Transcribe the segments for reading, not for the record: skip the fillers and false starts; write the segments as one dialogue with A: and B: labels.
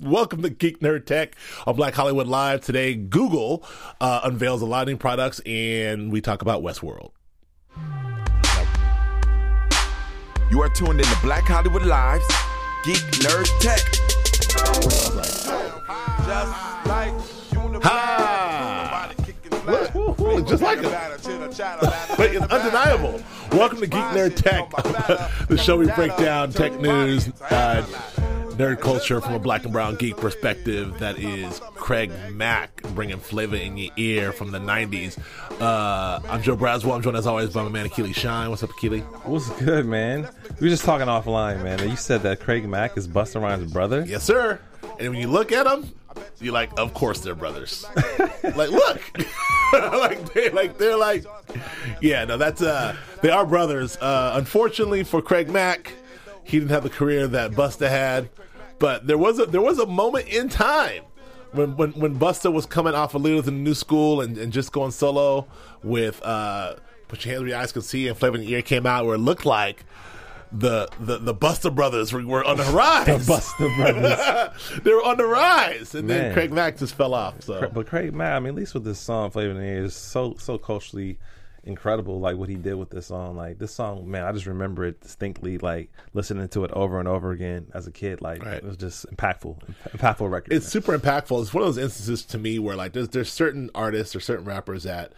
A: Welcome to Geek Nerd Tech on Black Hollywood Live. Today, Google unveils a lot of new products, and we talk about Westworld.
B: You are tuned in to Black Hollywood Live's Geek Nerd Tech.
C: Just like
A: Just like him. But it's undeniable. Welcome to Geek Nerd Tech, the show we break down tech news, nerd culture from a black and brown geek perspective. That is Craig Mack bringing flavor in your ear from the 90s. I'm Joe Braswell. I'm joined as always by my man Akili Shine. What's up, Akili?
D: What's good, man? We were just talking offline, man. You said that Craig Mack is Busta Rhymes' brother?
A: Yes, sir. And when you look at them, you're like, of course they're brothers. Like, look. they're like, yeah, no, that's, they are brothers. Unfortunately for Craig Mack, he didn't have the career that Busta had. But there was a moment in time when Busta was coming off of Leaders in the New School and just going solo with Put Your Hands Where Your Eyes Can See and Flavor in Your Ear came out, where it looked like the Busta brothers were on the rise.
D: The Busta brothers.
A: They were on the rise. And
D: Man.
A: then Craig Mack just fell off. So.
D: But Craig Mack, I mean, at least with this song, Flavor in the Ear, is so culturally incredible, like what he did with this song. Like this song, man, I just remember it distinctly, like listening to it over and over again as a kid. Like It was just impactful record.
A: It's super impactful. It's one of those instances to me where like there's certain artists or certain rappers that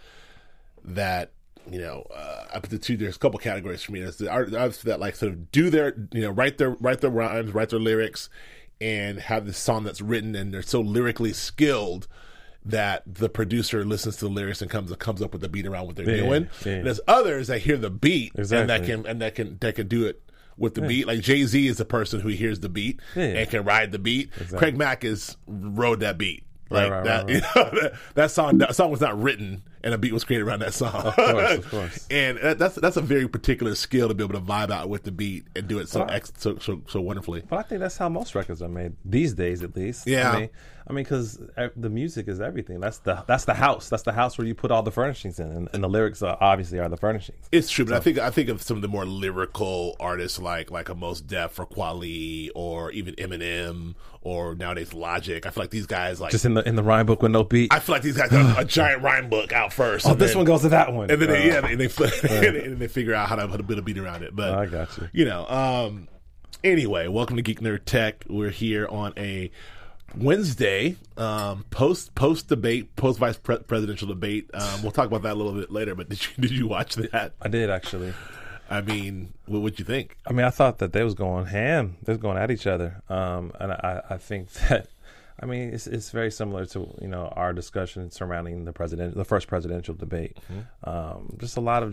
A: you know, I put the two. There's a couple categories for me. There's the artists that like sort of do their, you know, write their rhymes, write their lyrics, and have this song that's written, and they're so lyrically skilled that the producer listens to the lyrics and comes up with the beat around what they're doing. Yeah. And there's others that hear the beat and that can do it with the beat. Like Jay-Z is the person who hears the beat and can ride the beat. Exactly. Craig Mack rode that beat. Like right. You know, that song was not written and a beat was created around that song.
D: Of course.
A: And that's a very particular skill to be able to vibe out with the beat and do it so wonderfully.
D: But I think that's how most records are made these days, at least.
A: Yeah.
D: I mean, because the music is everything. That's the house. That's the house where you put all the furnishings in, and the lyrics obviously are the furnishings.
A: It's true, but I think of some of the more lyrical artists like a Mos Def or Kweli or even Eminem or nowadays Logic. I feel like these guys like
D: just in the rhyme book with no beat.
A: I feel like these guys got a giant rhyme book out first.
D: Oh, this one goes to that one,
A: and then and they figure out how to put a beat around it. But
D: I got you.
A: You know, anyway, welcome to Geek Nerd Tech. We're here on a Wednesday, post debate, post vice presidential debate. We'll talk about that a little bit later. But did you watch that?
D: I did, actually.
A: I mean, what would you think?
D: I mean, I thought that they was going ham. They was going at each other. And I think that, I mean, it's very similar to, you know, our discussion surrounding the first presidential debate. Mm-hmm. Just a lot of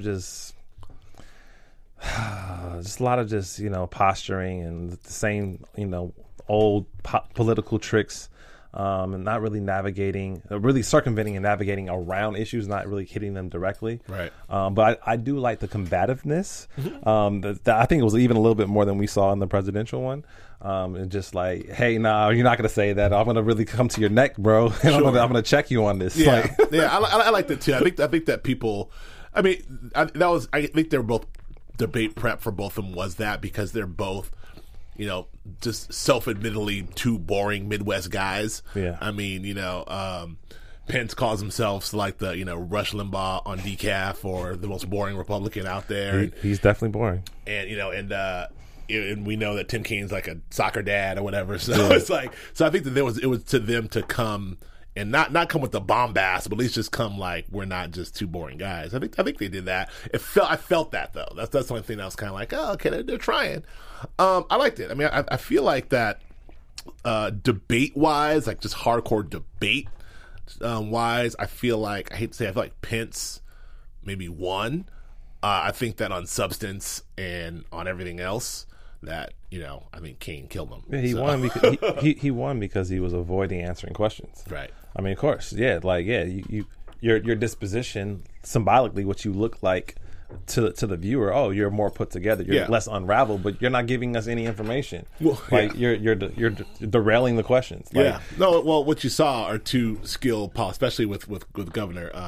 D: you know, posturing and the same, you know, old political tricks, and not really really circumventing and navigating around issues, not really hitting them directly.
A: Right.
D: But I do like the combativeness. Mm-hmm. I think it was even a little bit more than we saw in the presidential one. And just like, hey, nah, you're not going to say that. I'm going to really come to your neck, bro. And sure. I'm going to check you on this.
A: Yeah, I like that too. I think that people, I mean, I think they were both debate prep for both of them was that because they're both, you know, just self-admittedly two boring Midwest guys.
D: Yeah.
A: I mean, you know, Pence calls himself like the, you know, Rush Limbaugh on decaf or the most boring Republican out there.
D: He's definitely boring.
A: And, you know, and we know that Tim Kaine's like a soccer dad or whatever. So it's like, so I think that it was to them to come and not come with the bombast, but at least just come like, we're not just two boring guys. I think they did that. I felt that though. That's the only thing that was kind of like, oh, okay, they're trying. I liked it. I mean, I feel like that debate wise, like just hardcore debate wise, I feel like Pence maybe won. I think that on substance and on everything else, that, you know, I think Kaine killed him.
D: Yeah, he won because he won because he was avoiding answering questions.
A: Right.
D: I mean, of course, yeah, like your disposition symbolically, what you look like to the viewer. Oh, you're more put together. You're less unraveled, but you're not giving us any information. Well, like you're derailing the questions. Like,
A: no. Well, what you saw are two skilled, especially with Governor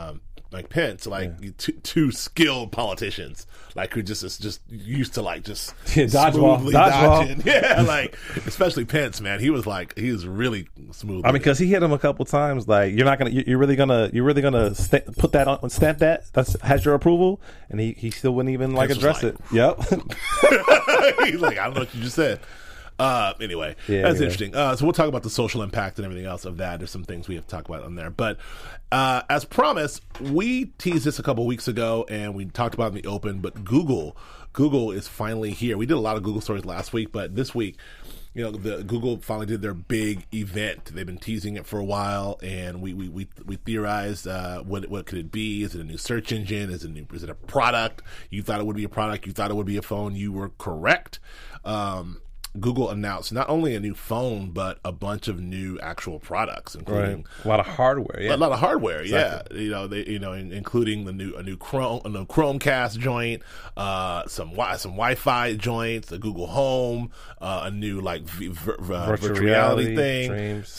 A: Pence, two skilled politicians, like who just used to like just
D: dodgeball.
A: dodging. Yeah, like especially Pence, man. He was really smooth.
D: I mean, because he hit him a couple times. Like you're really gonna put that on, stamp that has your approval, and he still wouldn't even like address it. Yep.
A: He's like, I don't know what you just said. Anyway, that's interesting. So we'll talk about the social impact and everything else of that. There's some things we have to talk about on there. But as promised, we teased this a couple weeks ago and we talked about it in the open, but Google is finally here. We did a lot of Google stories last week, but this week, Google finally did their big event. They've been teasing it for a while, and we theorized what could it be? Is it a new search engine? Is it a product? You thought it would be a product. You thought it would be a phone. You were correct. Google announced not only a new phone, but a bunch of new actual products, including
D: a lot of hardware. Yeah,
A: a lot of hardware.
D: Exactly.
A: Yeah, including a new Chromecast joint, some Wi-Fi joints, the Google Home, a new virtual reality thing.
D: Dreams.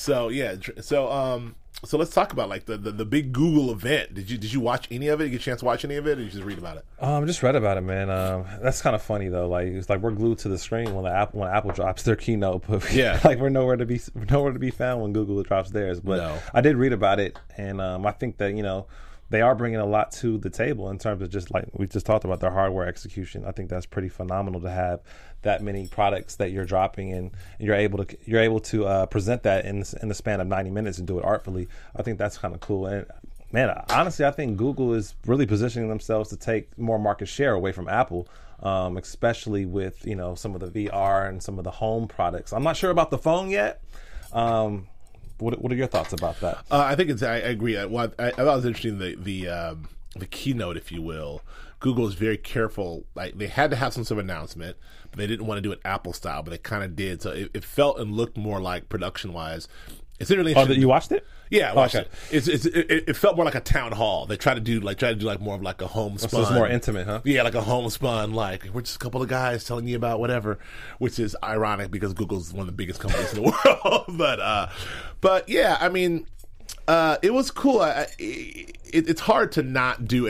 A: So let's talk about the big Google event. Did you watch any of it? Did you get a chance to watch any of it, or did you just read about it?
D: Just read about it, man. That's kind of funny though. Like it's like we're glued to the screen when Apple drops their keynote, but we're nowhere to be found when Google drops theirs. But no. I did read about it, and I think that they are bringing a lot to the table in terms of just like we just talked about their hardware execution. I think that's pretty phenomenal to have that many products that you're dropping and you're able to present that in the span of 90 minutes and do it artfully. I think that's kind of cool. And man, honestly, I think Google is really positioning themselves to take more market share away from Apple, especially with some of the VR and some of the home products. I'm not sure about the phone yet. What are your thoughts about that?
A: I think I agree. I thought it was interesting the keynote, if you will. Google is very careful. Like they had to have some sort of announcement, but they didn't want to do it Apple style, but they kind of did. So it felt and looked more like production wise. It's really interesting.
D: Oh, you watched it?
A: Yeah, I watched it. It felt more like a town hall. They tried to do more of like a homespun.
D: So it's more intimate, huh?
A: Yeah, like a homespun. Like we're just a couple of guys telling you about whatever, which is ironic because Google's one of the biggest companies in the world. But yeah, I mean, it was cool. It's hard to not do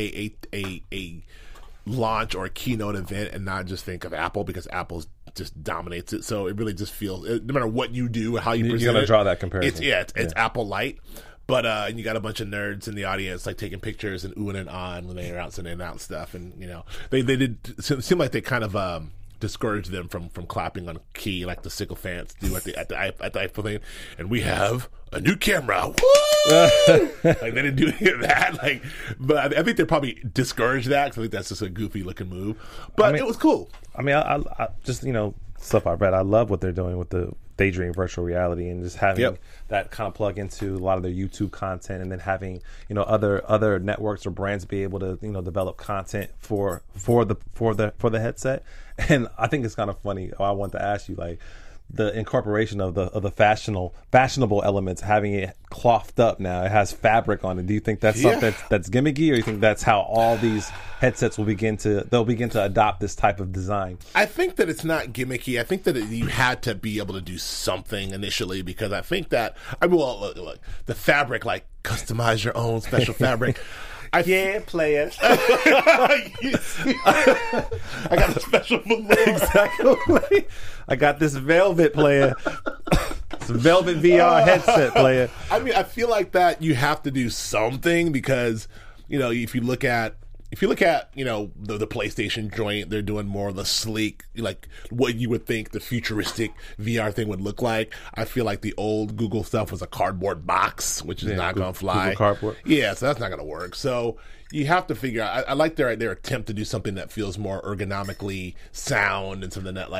A: a launch or a keynote event and not just think of Apple because Apple's just dominates it. So it really just feels, no matter what you do, how you present it.
D: You're going to draw that comparison.
A: It's Apple light. But and you got a bunch of nerds in the audience like taking pictures and oohing and ahhing when they announce stuff. And, they did seem like they kind of discouraged them from clapping on key like the sycophants do at the iPhone thing. And we have a new camera. Woo! Like they didn't do any of that. But I think they probably discouraged that because I think that's just a goofy looking move. But it was cool.
D: I mean, I just stuff I read. I love what they're doing with the Daydream virtual reality and just having that kind of plug into a lot of their YouTube content, and then having other networks or brands be able to develop content for the headset. And I think it's kind of funny. I want to ask you the incorporation of the fashionable elements, having it clothed up now. It has fabric on it. Do you think that's something that's gimmicky, or you think that's how all these headsets will begin to adopt this type of design?
A: I think that it's not gimmicky. I think that you had to be able to do something initially, because I think that look, the fabric, customize your own special fabric. Player. I got a special balloon.
D: Exactly. I got this Velvet player. It's a Velvet VR headset player.
A: I mean, I feel like that you have to do something because, if you look at the PlayStation joint, they're doing more of the sleek, like what you would think the futuristic VR thing would look like. I feel like the old Google stuff was a cardboard box, which is not going to fly.
D: Google Cardboard.
A: Yeah, so that's not going to work. So you have to figure out. I like their attempt to do something that feels more ergonomically sound and something that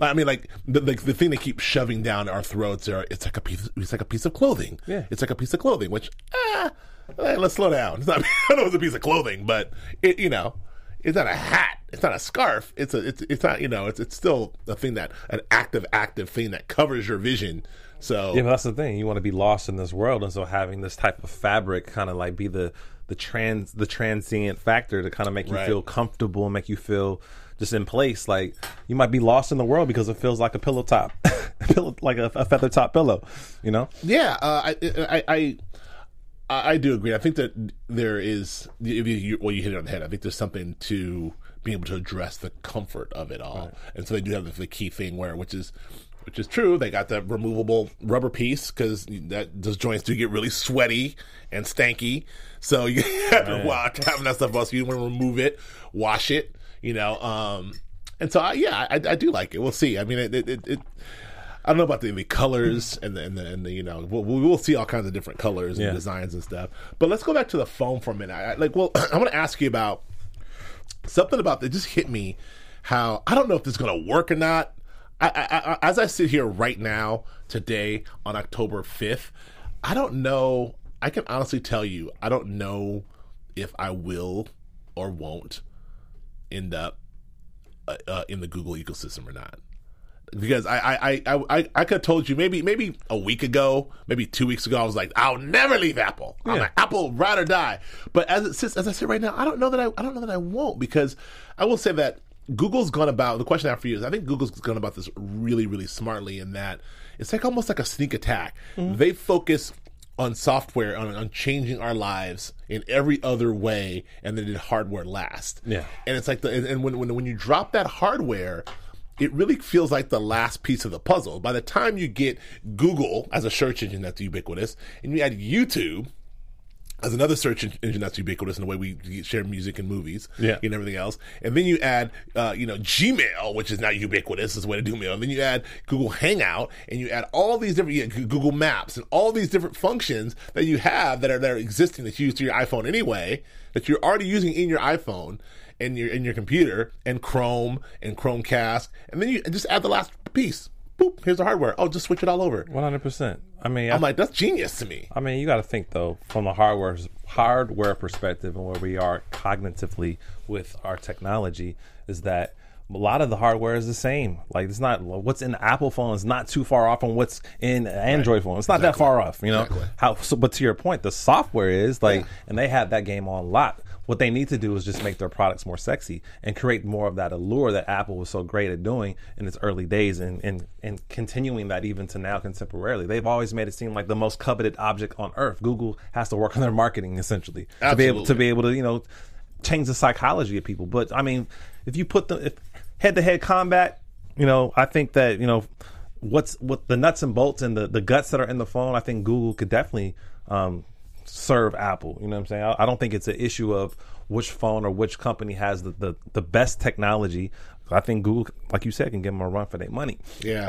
A: the thing they keep shoving down our throats it's like a piece of clothing. Yeah, it's like a piece of clothing, which let's slow down. It's not, I know it's a piece of clothing, but it's not a hat. It's not a scarf. It's not, it's still a thing an active thing that covers your vision. So
D: yeah, but that's the thing. You want to be lost in this world, and so having this type of fabric kind of be the transient factor to kind of make you feel comfortable and make you feel just in place. Like you might be lost in the world because it feels like a pillow top, like a feather top pillow.
A: Yeah. I do agree. I think that there is, you hit it on the head. I think there's something to being able to address the comfort of it all. Right. And so they do have the key thing which is true. They got the removable rubber piece because those joints do get really sweaty and stanky. So you have to watch having that stuff. So you want to remove it, wash it, and so I do like it. We'll see. I mean, it I don't know about the colors and the we'll see all kinds of different colors and designs and stuff. But let's go back to the phone for a minute. I want to ask you about something about that just hit me. How I don't know if this is going to work or not. I as I sit here right now today on October 5th, I don't know. I can honestly tell you I don't know if I will or won't end up in the Google ecosystem or not. Because I could have told you maybe a week ago, maybe 2 weeks ago, I was like, I'll never leave Apple. I'm like, Apple, ride or die. But as I sit right now, I don't know that I won't, because I will say that Google's gone about, the question I have for you is, I think Google's gone about this really, really smartly, in that it's like almost like a sneak attack. Mm-hmm. They focus on software, on changing our lives in every other way, and then did hardware last. Yeah. And it's like and when you drop that hardware, it really feels like the last piece of the puzzle. By the time you get Google as a search engine that's ubiquitous, and you add YouTube as another search engine that's ubiquitous in the way we share music and movies and everything else, and then you add Gmail, which is now ubiquitous as a way to do mail, and then you add Google Hangout, and you add all these different Google Maps and all these different functions that you have that are existing, that you use to your iPhone anyway, that you're already using in your iPhone and your computer, and Chrome and Chromecast, and then you just add the last piece. Boop, here's the hardware. Oh, just switch it all over.
D: 100%. I mean,
A: I'm like, that's genius to me.
D: I mean, you got to think though from the hardware perspective, and where we are cognitively with our technology, is that a lot of the hardware is the same. Like, it's not, what's in the Apple phone is not too far off from what's in an Android phone. It's not that far off, But to your point, the software is and they have that game on lock. What they need to do is just make their products more sexy and create more of that allure that Apple was so great at doing in its early days, and continuing that even to now contemporarily. They've always made it seem like the most coveted object on earth. Google has to work on their marketing essentially to be able to change the psychology of people. But I mean, if you put the head-to-head combat, I think that what the nuts and bolts and the guts that are in the phone, I think Google could definitely serve Apple. You know what I'm saying? I don't think it's an issue of which phone or which company has the best technology. I think Google, like you said, can give them a run for their money.
A: Yeah,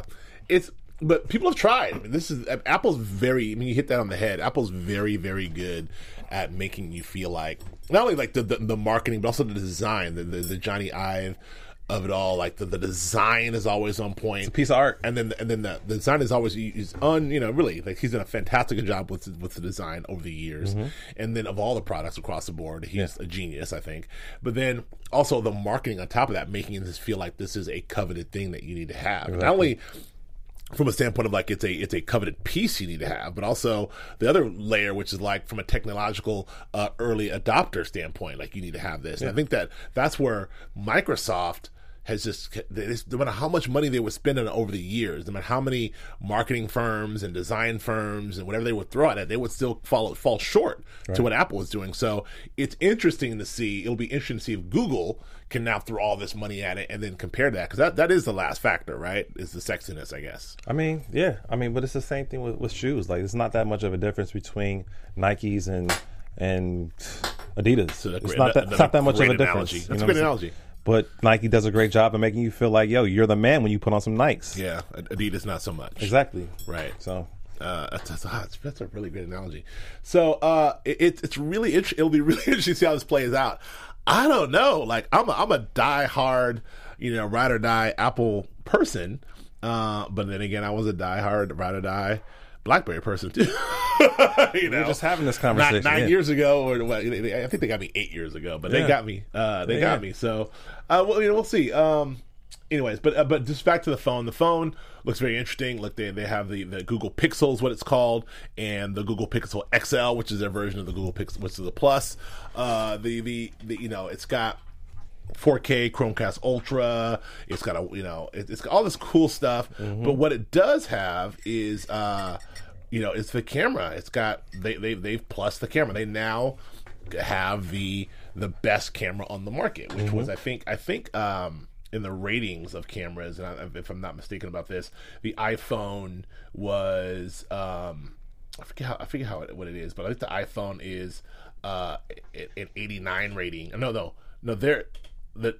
A: but people have tried. I mean, Apple's you hit that on the head. Apple's very, very good at making you feel like not only like the marketing, but also the design, the Johnny Ive of it all. Like the design is always on point.
D: It's a piece of art.
A: And then the design is always really, like, he's done a fantastic job with the design over the years. Mm-hmm. And then of all the products across the board, he's a genius, I think. But then also the marketing on top of that, making this feel like this is a coveted thing that you need to have. Exactly. Not only from a standpoint of like it's a coveted piece you need to have, but also the other layer, which is like from a technological early adopter standpoint, like you need to have this. Yeah. And I think that's where Microsoft has just, no matter how much money they would spend on it over the years, no matter how many marketing firms and design firms and whatever they would throw at it, they would still fall short to what Apple was doing. So it's interesting to see. It'll be interesting to see if Google can now throw all this money at it and then compare that, because that is the last factor, right? Is the sexiness, I guess.
D: I mean, yeah. I mean, but it's the same thing with shoes. Like, it's not that much of a difference between Nikes and Adidas. So it's not that much of a difference.
A: That's a great analogy.
D: But Nike does a great job of making you feel like, yo, you're the man when you put on some Nikes.
A: Yeah, Adidas not so much.
D: Exactly.
A: Right.
D: So
A: that's a really good analogy. So it's really interesting. It'll be really interesting to see how this plays out. I don't know. Like, I'm a diehard, ride or die Apple person. But then again, I was a diehard ride or die BlackBerry person too.
D: We're just having this conversation
A: 9 years ago, or I think they got me 8 years ago, but they got me. They got me. So, we'll see. Anyways, but just back to the phone. The phone looks very interesting. Look, they have the Google Pixel is what it's called, and the Google Pixel XL, which is their version of the Google Pixel, which is the Plus. It's got 4K Chromecast Ultra. It's got it's got all this cool stuff. Mm-hmm. But what it does have is it's the camera. It's got they've plus the camera. They now have the best camera on the market, which was I think in the ratings of cameras, and if I'm not mistaken about this, the iPhone was I forget what it is, but I think the iPhone is an 89 rating. No, they're the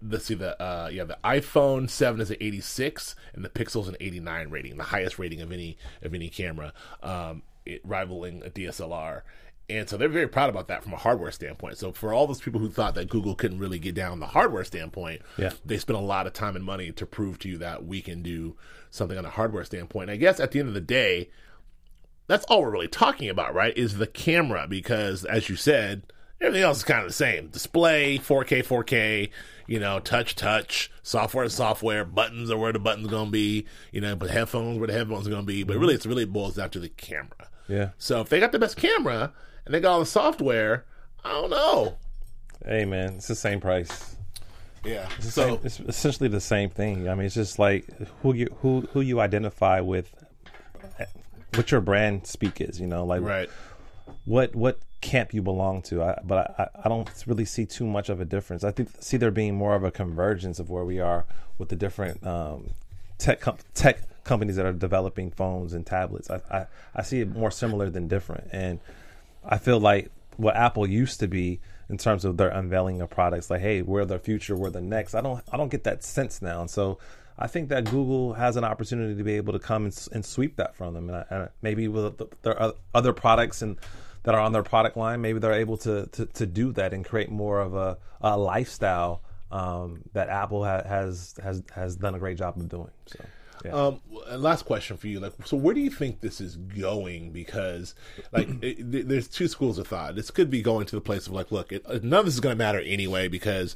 A: iPhone 7 is an 86 and the Pixel's an 89 rating, the highest rating of any camera, it rivaling a DSLR. And so they're very proud about that from a hardware standpoint. So for all those people who thought that Google couldn't really get down the hardware standpoint, they spent a lot of time and money to prove to you that we can do something on a hardware standpoint. And I guess at the end of the day, that's all we're really talking about, right, is the camera, because as you said, everything else is kind of the same. Display, 4K, touch, software, buttons are where the buttons are going to be, but headphones where the headphones are going to be. But really, it really boils down to the camera.
D: Yeah.
A: So if they got the best camera and they got all the software, I don't know.
D: Hey, man, it's the same price.
A: Yeah.
D: It's essentially the same thing. I mean, it's just like who you identify with, what your brand speak is,
A: right.
D: What camp you belong to. But I don't really see too much of a difference. I see there being more of a convergence of where we are with the different tech companies that are developing phones and tablets. I see it more similar than different. And I feel like what Apple used to be in terms of their unveiling of products, like, hey, we're the future, we're the next. I don't get that sense now. And so I think that Google has an opportunity to be able to come and sweep that from them. And maybe with their other products that are on their product line, maybe they're able to do that and create more of a lifestyle that Apple has done a great job of doing. So. Yeah.
A: Last question for you. So where do you think this is going? Because, there's two schools of thought. This could be going to the place of look, none of this is going to matter anyway because,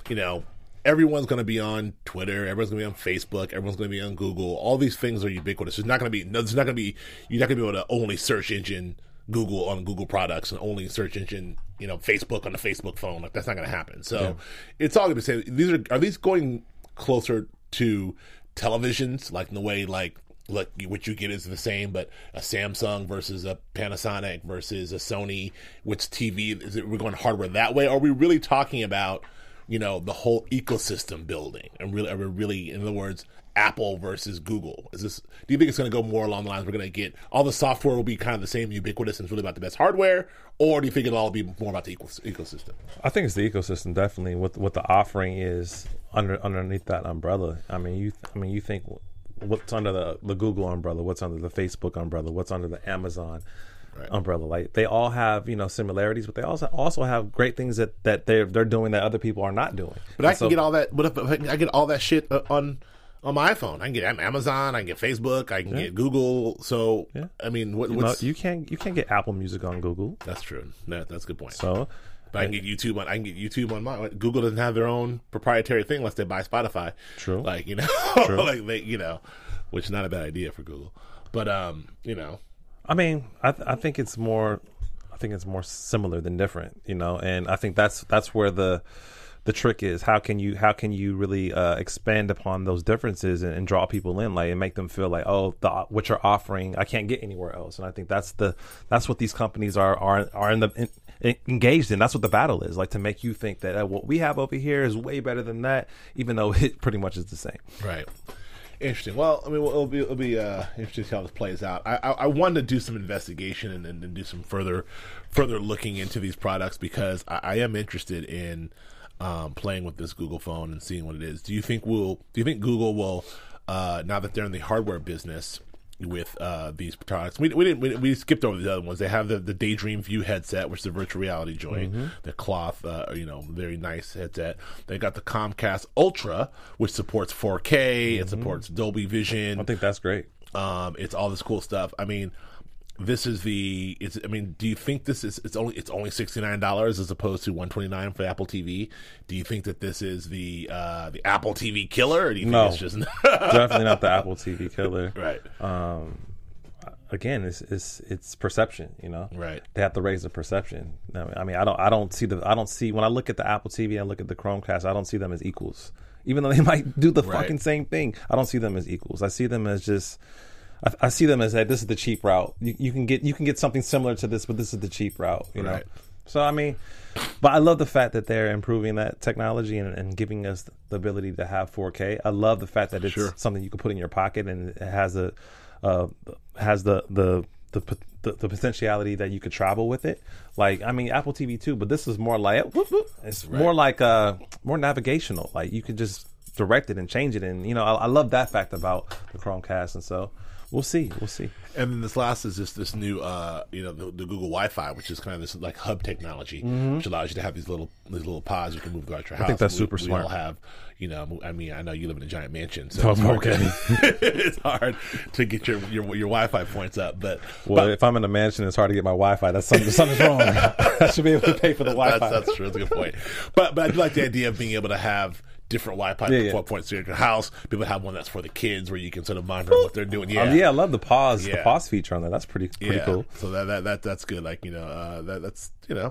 A: everyone's going to be on Twitter, everyone's going to be on Facebook, everyone's going to be on Google. All these things are ubiquitous. You're not going to be able to only search engine Google on Google products and only search engine, Facebook on the Facebook phone. That's not going to happen. So it's all going to be saying are these going closer to televisions, in the way what you get is the same, but a Samsung versus a Panasonic versus a Sony, which TV we're going hardware that way? Or are we really talking about the whole ecosystem building, and are we really, in other words, Apple versus Google? Do you think it's going to go more along the lines we're going to get all the software will be kind of the same, ubiquitous, and it's really about the best hardware, or do you think it'll all be more about the ecosystem?
D: I think it's the ecosystem, definitely. What the offering is underneath that umbrella. I mean, you think what's under the Google umbrella, what's under the Facebook umbrella, what's under the Amazon umbrella. They all have similarities, but they also have great things that they're doing that other people are not doing.
A: But I can get all that. But if I get all that shit on my iPhone, I can get Amazon, I can get Facebook, I can get Google. So I mean,
D: you can't get Apple Music on Google.
A: That's true. That's a good point.
D: So.
A: But I can get YouTube on mine. Google doesn't have their own proprietary thing unless they buy Spotify.
D: True.
A: True. Which is not a bad idea for Google. But
D: I mean, I think it's more similar than different, and I think that's where the trick is. How can you really expand upon those differences and draw people in, and make them feel like, oh, what you're offering I can't get anywhere else. And I think that's what these companies are engaged in. That's what the battle is, to make you think that what we have over here is way better than that, even though it pretty much is the same.
A: Right. Interesting. Well, I mean, it'll be interesting to see how this plays out. I wanted to do some investigation and do some further looking into these products because I am interested in playing with this Google phone and seeing what it is. Do you think Google will now that they're in the hardware business with these products? We skipped over the other ones. They have the Daydream View headset, which is a virtual reality joint. Mm-hmm. The cloth, very nice headset. They got the Comcast Ultra, which supports 4K. It supports Dolby Vision.
D: I think that's great.
A: It's all this cool stuff. I mean, do you think it's only $69 as opposed to $129 for Apple TV? Do you think that this is the Apple TV killer, or do you think it's just
D: definitely not the Apple TV killer?
A: Right.
D: Again, it's perception.
A: Right.
D: They have to raise the perception. I mean, I don't see when I look at the Apple TV and I look at the Chromecast, I don't see them as equals. Even though they might do the fucking same thing, I don't see them as equals. I see them as just I see them as that this is the cheap route. You can get something similar to this, but this is the cheap route. You know. So I mean, but I love the fact that they're improving that technology and giving us the ability to have 4K. I love the fact that it's something you can put in your pocket and it has the potentiality that you could travel with it. Like, I mean, Apple TV too, but this is more like it's more like more navigational. Like you can just direct it and change it, and I love that fact about the Chromecast, and so. We'll see.
A: And then this last is just this new, the Google Wi-Fi, which is kind of this like hub technology, which allows you to have these little pods you can move throughout your house.
D: I think that's super smart.
A: We all have, I mean, I know you live in a giant mansion, so it's hard to get your Wi-Fi points up. But
D: if I'm in a mansion, it's hard to get my Wi-Fi. That's something's wrong. I should be able to pay for the Wi-Fi.
A: That's true. That's a good point. But I do like the idea of being able to have different Wi-Fi points to your house. People have one that's for the kids where you can sort of monitor what they're doing.
D: I love the pause feature on that. That's pretty cool.
A: So that's good. Like that's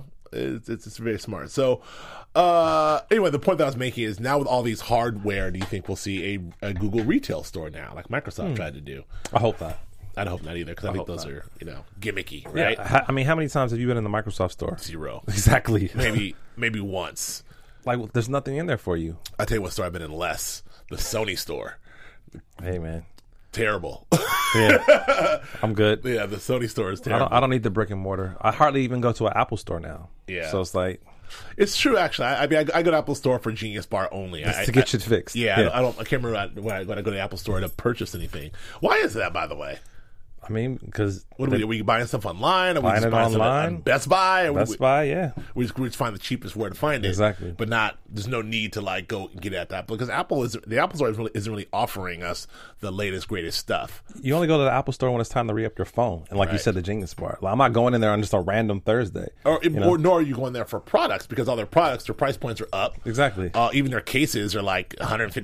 A: it's very smart. So anyway, the point that I was making is now with all these hardware, do you think we'll see a Google retail store now, like Microsoft tried to do?
D: I hope not.
A: I hope not either, because I think those are gimmicky, right?
D: Yeah. I mean, how many times have you been in the Microsoft store?
A: 0.
D: Exactly.
A: Maybe once.
D: Like, there's nothing in there for you.
A: I'll tell you what store I've been in less. The Sony store.
D: Hey, man.
A: Terrible.
D: Yeah. I'm good.
A: Yeah, the Sony store is terrible.
D: I don't need the brick and mortar. I hardly even go to an Apple store now.
A: Yeah.
D: So it's like...
A: It's true, actually. I mean, I go to Apple Store for Genius Bar only.
D: To get shit fixed.
A: Yeah. I can't remember when I go to the Apple Store to purchase anything. Why is that, by the way?
D: I mean, because...
A: Are we buying stuff online? Are we
D: buying it online?
A: Best Buy?
D: Best Buy, yeah.
A: We just find the cheapest where to find it.
D: Exactly.
A: But there's no need to like go and get it at that. Because the Apple Store isn't really offering us the latest, greatest stuff.
D: You only go to the Apple Store when it's time to re-up your phone. And like you said, the Genius Bar. Like, I'm not going in there on just a random Thursday.
A: Nor are you going there for products, because all their products, their price points are up.
D: Exactly.
A: Even their cases are like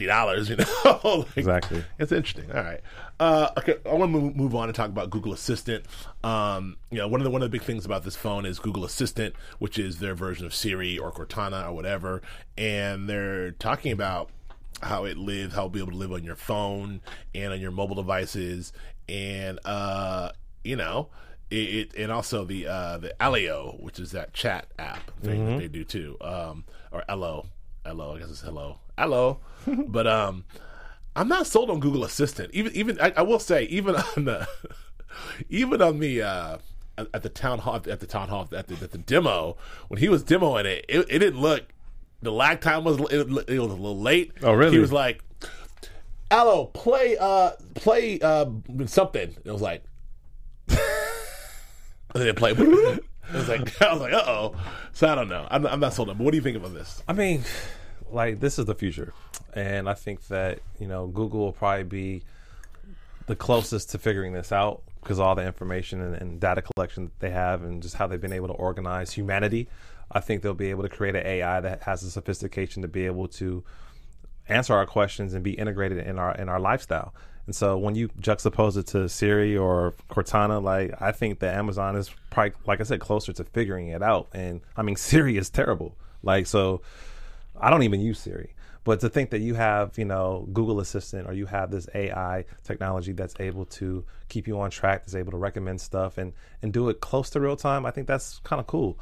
A: $150,
D: Exactly.
A: It's interesting. All right. Okay, I want to move on and talk about Google Assistant. One of the big things about this phone is Google Assistant, which is their version of Siri or Cortana or whatever, and they're talking about how it'll be able to live on your phone and on your mobile devices, and and also the Aleo, which is that chat app thing that they do too, or Ello, I guess it's hello, but I'm not sold on Google Assistant. Even I will say, even on the at the town hall, at the demo, when he was demoing it, it didn't look. The lag time was a little late.
D: Oh, really?
A: He was like, "Allo, play something." It was like, and then play. It was like, I was like, "Uh-oh." So I don't know. I'm not sold on. But what do you think about this?
D: I mean, like, this is the future, and I think that Google will probably be the closest to figuring this out, because of all the information and data collection that they have, and just how they've been able to organize humanity. I think they'll be able to create an AI that has the sophistication to be able to answer our questions and be integrated in our lifestyle. And so when you juxtapose it to Siri or Cortana, like, I think that Amazon is probably, like I said, closer to figuring it out. And I mean, Siri is terrible. Like, so I don't even use Siri. But to think that you have, Google Assistant, or you have this AI technology that's able to keep you on track, that's able to recommend stuff and do it close to real time, I think that's kind of cool.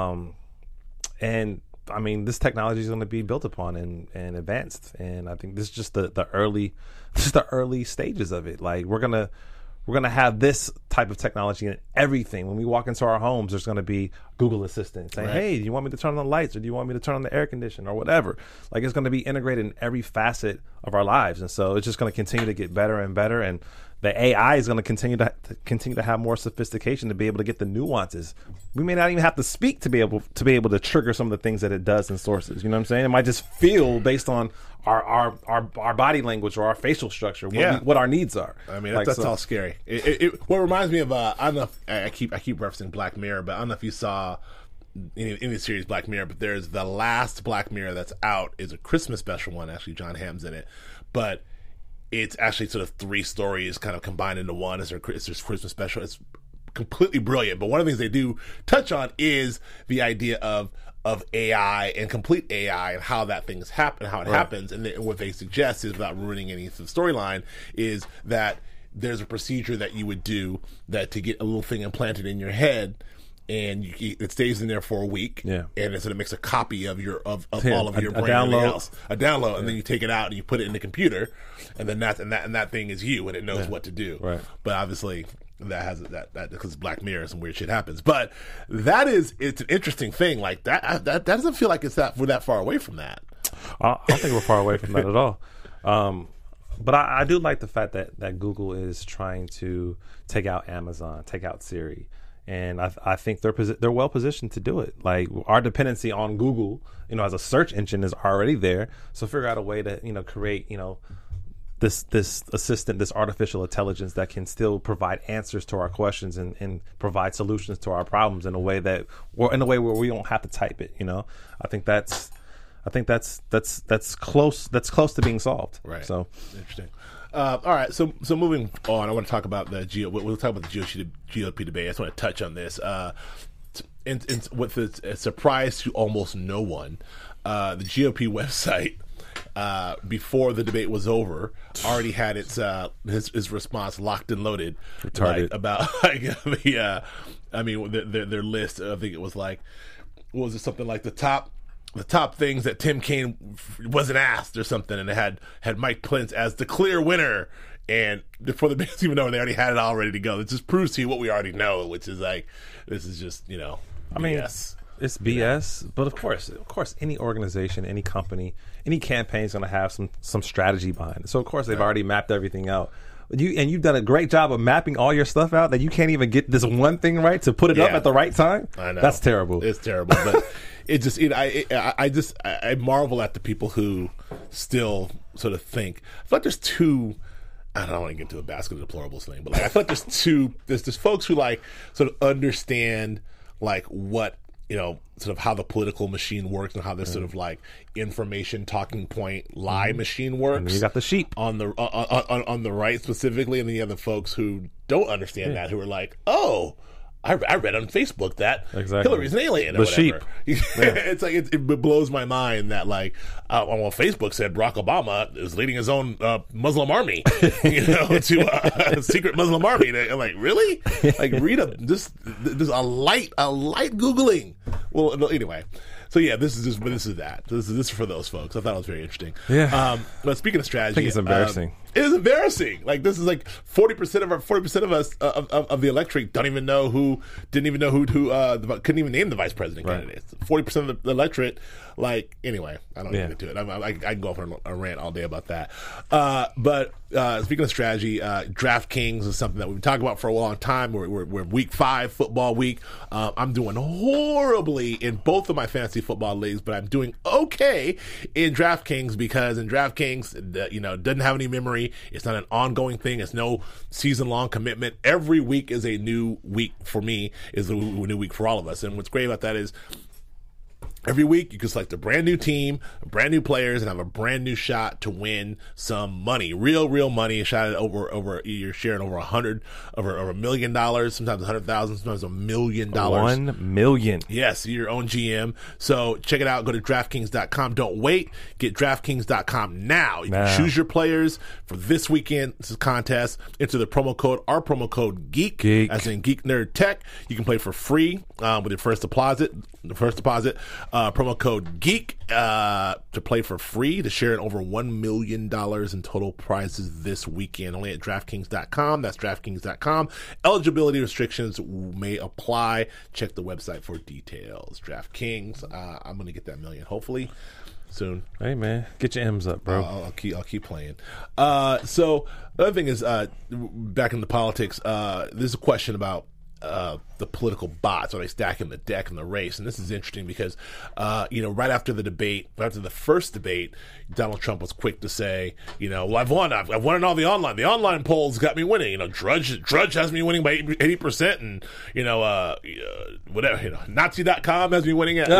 D: And I mean, this technology is going to be built upon and advanced. And I think this is just the early stages of it. Like, we're gonna have this type of technology in everything. When we walk into our homes, there's going to be Google Assistant saying, "Hey, do you want me to turn on the lights, or do you want me to turn on the air conditioner, or whatever?" Like, it's going to be integrated in every facet of our lives, and so it's just going to continue to get better and better. And the AI is going to continue to have more sophistication to be able to get the nuances. We may not even have to speak to be able to trigger some of the things that it does in sources. You know what I'm saying? It might just feel based on our body language or our facial structure, what our needs are.
A: I mean, that's all scary. What reminds me of I don't know. I keep referencing Black Mirror, but I don't know if you saw any of the series Black Mirror. But there's the last Black Mirror that's out is a Christmas special one. Actually, John Hamm's in it, but it's actually sort of 3 stories kind of combined into one. It's their Christmas special. It's completely brilliant. But one of the things they do touch on is the idea of AI and complete AI and how that things happen, how it happens. And what they suggest is, without ruining any of the storyline, is that there's a procedure that you would do that to get a little thing implanted in your head, and it stays in there for a week.
D: Yeah.
A: And it makes a copy of your of
D: Yeah,
A: all of your brain, and everything else, a download, and then you take it out and you put it in the computer, and then that thing is you, and it knows what to do.
D: Right.
A: But obviously, that has that because Black Mirror, some weird shit happens. But it's an interesting thing. Like that doesn't feel like we're that far away from that.
D: I don't think we're far away from that at all. But I do like the fact that Google is trying to take out Amazon, take out Siri. And I think they're well positioned to do it. Like our dependency on Google, as a search engine is already there. So figure out a way to, create, this assistant, this artificial intelligence that can still provide answers to our questions and provide solutions to our problems in a way where we don't have to type it. I think that's close to being solved.
A: Right.
D: So
A: interesting. All right. So moving on, I want to talk about we'll talk about the GOP debate. I just want to touch on this. With a surprise to almost no one, the GOP website, before the debate was over, already had his response locked and loaded.
D: Retarded.
A: About their list. I think it was like, what was it? Something like the top things that Tim Kaine wasn't asked or something, and it had Mike Pence as the clear winner. And before the debate's even over, they already had it all ready to go. It just proves to you what we already know, which is like, this is just, BS.
D: It's BS, but of course, any organization, any company, any campaign is going to have some strategy behind it. So of course they've already mapped everything out. You've done a great job of mapping all your stuff out that you can't even get this one thing right to put it up at the right time.
A: I know.
D: That's terrible.
A: It's terrible, but it just I marvel at the people who still sort of think. I feel like there's two. I don't want to get into a basket of deplorables thing, but like I feel like there's folks who like sort of understand like what sort of how the political machine works and how this sort of like information talking point lie machine works.
D: And you got the sheep
A: on the right specifically, and then you have the folks who don't understand that, who are like, oh, I read on Facebook that Hillary's an alien or whatever. It's like it blows my mind that like Facebook said Barack Obama is leading his own Muslim army, to a secret Muslim army. And I'm like, really? Like read just a light Googling. Well, anyway. So yeah, this is that. This is for those folks. I thought it was very interesting.
D: Yeah.
A: But speaking of strategy,
D: I think it's embarrassing.
A: It is embarrassing. Like this is like 40% of us of the electorate didn't even know who couldn't even name the vice president candidates. 40% of the electorate. Like anyway, I don't get into it. I can go off on a rant all day about that. But speaking of strategy, DraftKings is something that we've been talking about for a long time. We're week 5 football week. I'm doing horribly in both of my fantasy football leagues, but I'm doing okay in DraftKings because in DraftKings, doesn't have any memory. It's not an ongoing thing. It's no season-long commitment. Every week is a new week for me, is a new week for all of us. And what's great about that is every week you can select a brand new team, brand new players, and have a brand new shot to win some money, real money. A shot at over you're sharing over $1 million, sometimes 100,000, sometimes $1 million.
D: $1 million.
A: Yes, your own GM. So check it out. Go to DraftKings.com. Don't wait. Get DraftKings.com now. You can choose your players for this weekend's contest. Enter the promo code, our promo code GEEK, as in Geek Nerd Tech. You can play for free with your first deposit. Promo code GEEK to play for free to share in over $1 million in total prizes this weekend. Only at DraftKings.com. That's DraftKings.com. Eligibility restrictions may apply. Check the website for details. DraftKings. I'm going to get that million hopefully soon.
D: Hey man, get your M's up, bro.
A: I'll keep playing. So the other thing is, back in the politics, there's a question about the political bots. Are they stacking the deck in the race? And this is interesting because, right after the first debate, Donald Trump was quick to say, well, I've won in all the online polls got me winning. Drudge has me winning by 80%, and whatever, Nazi.com has me winning at.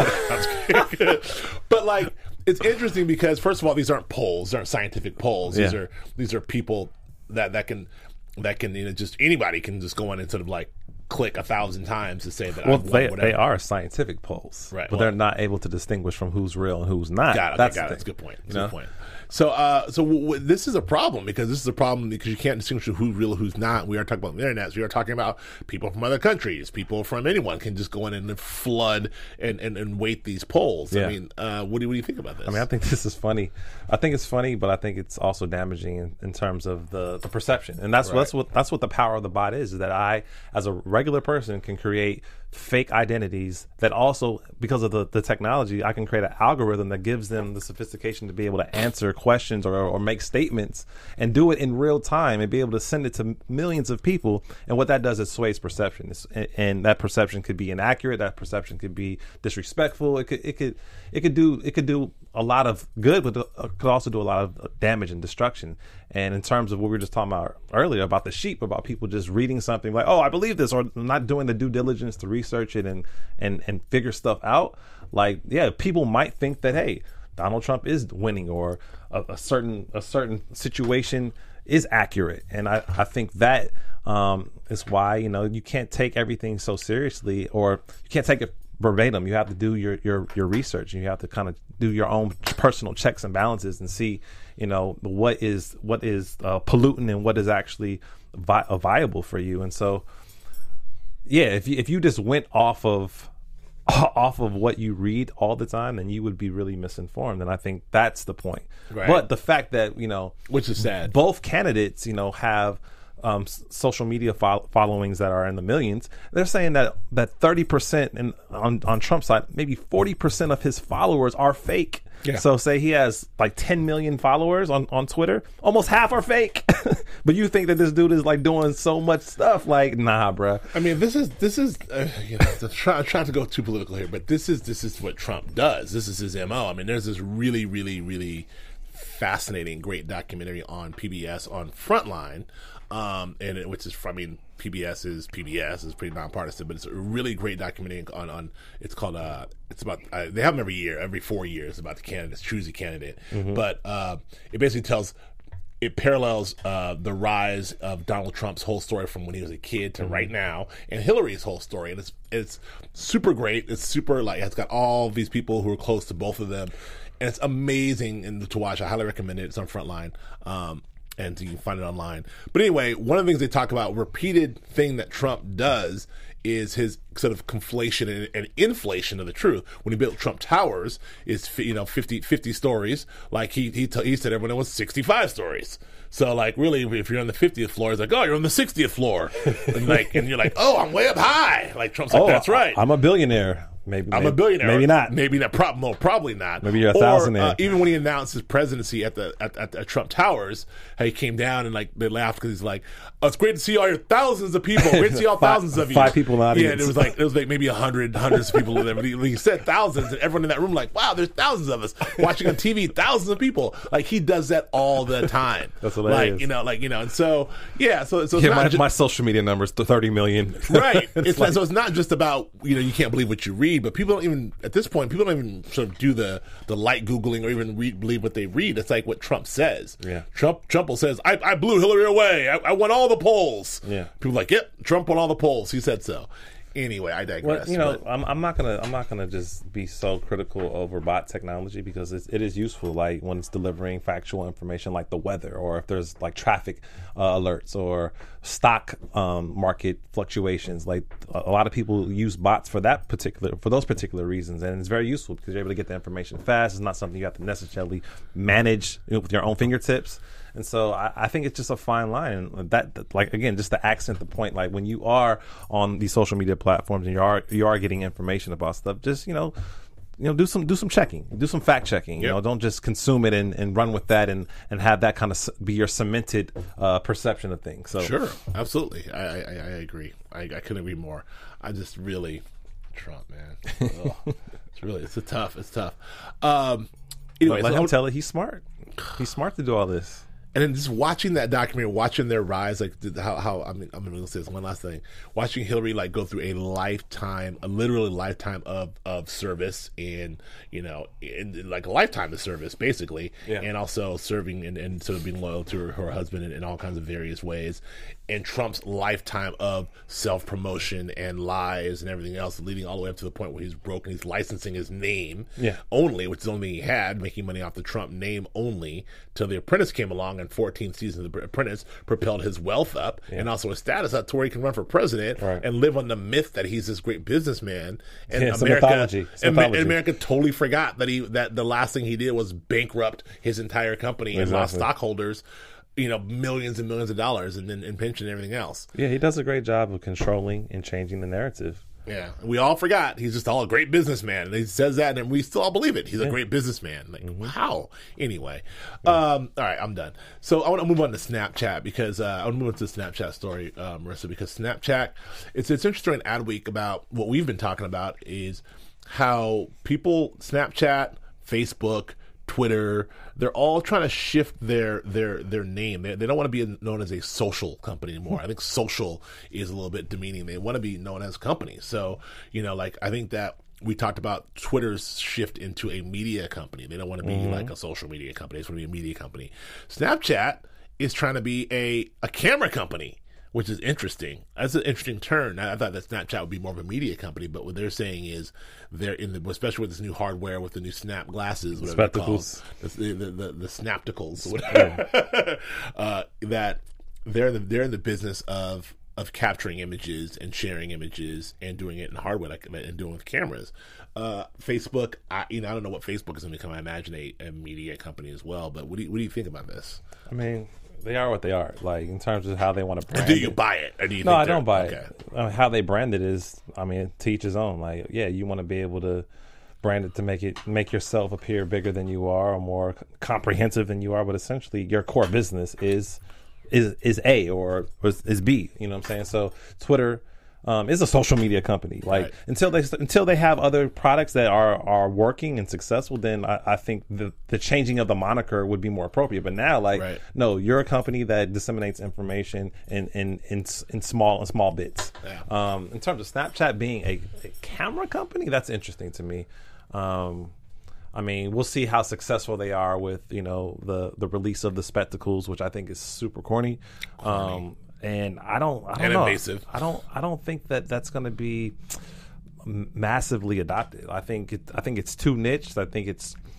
A: But like, it's interesting because first of all, these aren't polls, these aren't scientific polls.
D: Yeah.
A: These are people that can just anybody can just go on and sort of like click 1,000 times to say that.
D: Well, they are scientific polls,
A: right?
D: But they're not able to distinguish from who's real and who's not.
A: Got it. That's a good point. That's a good point. So, this is a problem because you can't distinguish who's real and who's not. We are talking about the internet. So we are talking about people from other countries. People from anyone can just go in and flood and weight these polls.
D: Yeah.
A: I mean, what do you think about this?
D: I mean, I think this is funny. I think it's funny, but I think it's also damaging in terms of the perception. And that's what the power of the bot is that I, as a regular person, can create fake identities that also, because of the technology, I can create an algorithm that gives them the sophistication to be able to answer questions or make statements and do it in real time and be able to send it to millions of people. And what that does is sways perception. And that perception could be inaccurate. That perception could be disrespectful. It could do a lot of good, but it could also do a lot of damage and destruction. And in terms of what we were just talking about earlier about the sheep, about people just reading something like, oh, I believe this, or not doing the due diligence to research it and figure stuff out. Like, yeah, people might think that, hey, Donald Trump is winning, or a certain situation is accurate. And I think that is why, you can't take everything so seriously, or you can't take it verbatim. You have to do your research, and you have to kind of do your own personal checks and balances and see, what is pollutant and what is actually viable for you. And so, yeah, if you just went off of what you read all the time, then you would be really misinformed. And I think that's the point. Right. But the fact that,
A: which is sad,
D: both candidates, have social media followings that are in the millions. They're saying that 30% on Trump's side, maybe 40% of his followers are fake. Yeah. So say he has like 10 million followers on Twitter, almost half are fake. But you think that this dude is like doing so much stuff? Like, nah, bruh.
A: I mean, this is I'm trying to go too political here, but this is what Trump does. This is his MO. I mean, there's this really, really, really fascinating, great documentary on PBS on Frontline. PBS is pretty nonpartisan, but it's a really great documentary on it's called it's about they have them every 4 years about the candidates, choose a candidate. Mm-hmm. But it parallels the rise of Donald Trump's whole story from when he was a kid to right now, and Hillary's whole story, and it's super great. It's super it's got all these people who are close to both of them, and it's amazing to watch. I highly recommend it. It's on Frontline. And you can find it online. But anyway, one of the things they talk about, repeated thing that Trump does, is his sort of conflation and inflation of the truth. When he built Trump Towers, is 50 stories. Like he said everyone it was 65 stories. So like really, if you're on the 50th floor, it's like, oh, you're on the 60th floor, and you're like, oh, I'm way up high. Like Trump's like, that's right.
D: I'm a billionaire. Maybe
A: I'm a billionaire.
D: Maybe not.
A: Maybe not. Probably not.
D: Maybe you're a thousandaire.
A: Even when he announced his presidency at Trump Towers, he came down and like they laughed because he's like, "Oh, it's great to see all your thousands of people. Great to see all thousands of you."
D: 5 people in the audience.
A: Yeah, and it was like maybe hundreds of people in there. But he said thousands, and everyone in that room like, "Wow, there's thousands of us watching on TV. Thousands of people." Like he does that all the time.
D: That's hilarious.
A: And so yeah, so it's
D: not my social media numbers to 30 million.
A: Right. So it's not just about you can't believe what you read, but people don't even at this point sort of do the light Googling or even believe what they read. It's like what Trump says.
D: Yeah.
A: Trump will says, I blew Hillary away. I won all the polls.
D: Yeah.
A: People are like, yep, Trump won all the polls. He said so. Anyway, I digress.
D: Well, I'm not gonna just be so critical over bot technology because it is useful. Like when it's delivering factual information, like the weather, or if there's like traffic alerts or stock market fluctuations. Like a lot of people use bots for those particular reasons, and it's very useful because you're able to get the information fast. It's not something you have to necessarily manage with your own fingertips. And so I think it's just a fine line, and that like again, just to accent the point, like when you are on these social media platforms and you are getting information about stuff, just do some checking, do some fact checking.
A: Yep.
D: Don't just consume it and run with that and have that kind of be your cemented perception of things. So
A: sure, absolutely, I agree. I couldn't agree more. I just really Trump, man. It's tough. Anyway,
D: let him tell it. He's smart. He's smart to do all this.
A: And then just watching that documentary, watching their rise, like how I'm going to say this one last thing. Watching Hillary like go through a literally lifetime of service, and like a lifetime of service basically, and also serving and sort of being loyal to her husband in all kinds of various ways. And Trump's lifetime of self-promotion and lies and everything else, leading all the way up to the point where he's licensing his name only, which is the only thing he had, making money off the Trump name only, till The Apprentice came along, and 14th season of The Apprentice propelled his wealth up and also his status up to where he can run for president and live on the myth that he's this great businessman. And America totally forgot that the last thing he did was bankrupt his entire company and lost stockholders, millions and millions of dollars, and then in pension and everything else.
D: Yeah, he does a great job of controlling and changing the narrative.
A: Yeah, we all forgot he's just all a great businessman. And he says that, and we still all believe it. He's a great businessman. Like, how? Anyway, all right, I'm done. So I want to move on to Snapchat, because I want to move on to the Snapchat story, Marissa, because Snapchat, it's interesting in Adweek about what we've been talking about is how people, Snapchat, Facebook, Twitter, they're all trying to shift their name. They don't want to be known as a social company anymore. I think social is a little bit demeaning. They want to be known as companies. So, like I think that we talked about Twitter's shift into a media company. They don't want to be like a social media company. They just want to be a media company. Snapchat is trying to be a camera company, which is interesting. That's an interesting turn. I thought that Snapchat would be more of a media company, but what they're saying is they're especially with this new hardware, with the new Snap glasses, whatever
D: Spectacles,
A: the Snapticals, whatever, that they're in the business of capturing images and sharing images and doing it in hardware and doing it with cameras. Facebook, I don't know what Facebook is going to become. I imagine a media company as well. But what do you think about this?
D: I mean, they are what they are, like in terms of how they want to brand
A: it. Do you buy it? Or do you
D: no, I don't buy it. How they brand it is, to each his own. Like, yeah, you want to be able to brand it to make yourself appear bigger than you are or more comprehensive than you are, but essentially your core business is A or is B. You know what I'm saying? So Twitter is a social media company. Like until they have other products that are working and successful, then I think the changing of the moniker would be more appropriate. But now, no, you're a company that disseminates information in small bits. Yeah. In terms of Snapchat being a camera company, that's interesting to me. We'll see how successful they are with the release of the Spectacles, which I think is super corny. And I don't know.
A: Invasive.
D: I don't think that's going to be massively adopted. I think it's too niche. I think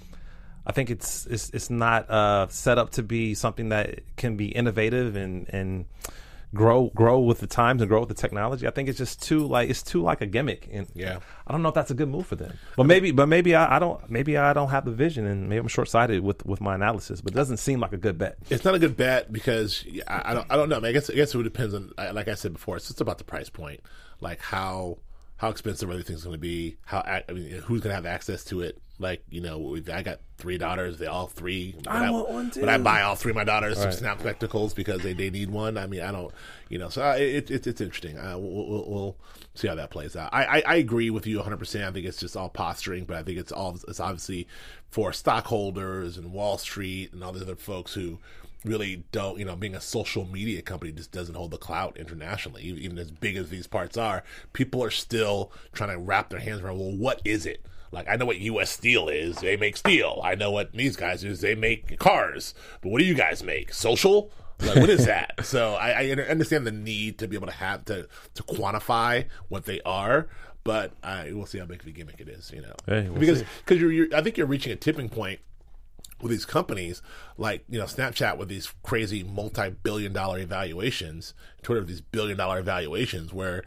D: it's not set up to be something that can be innovative and grow with the times and grow with the technology. I think it's just too like a gimmick, and I don't know if that's a good move for them. But maybe I don't have the vision, and maybe I'm short-sighted with my analysis. But it doesn't seem like a good bet.
A: It's not a good bet because I don't know. I guess it would depend on, like I said before, it's just about the price point, like how expensive are these things going to be? Who's going to have access to it? Like, I got 3 daughters. They all 3.
D: I want one too.
A: But I buy all 3 of my daughters some Snap Spectacles because they need one. I don't, so it's interesting. We'll see how that plays out. I agree with you 100%. I think it's just all posturing, but I think it's obviously for stockholders and Wall Street and all the other folks who really don't, being a social media company just doesn't hold the clout internationally. Even as big as these parts are, people are still trying to wrap their hands around, well, what is it? Like, I know what U.S. Steel is. They make steel. I know what these guys do. They make cars. But what do you guys make? Social? Like, what is that? So I understand the need to be able to have to quantify what they are. But we'll see how big of a gimmick it is,
D: Hey,
A: because I think you're reaching a tipping point with these companies, like Snapchat with these crazy multi-billion-dollar evaluations, Twitter with these billion-dollar evaluations, where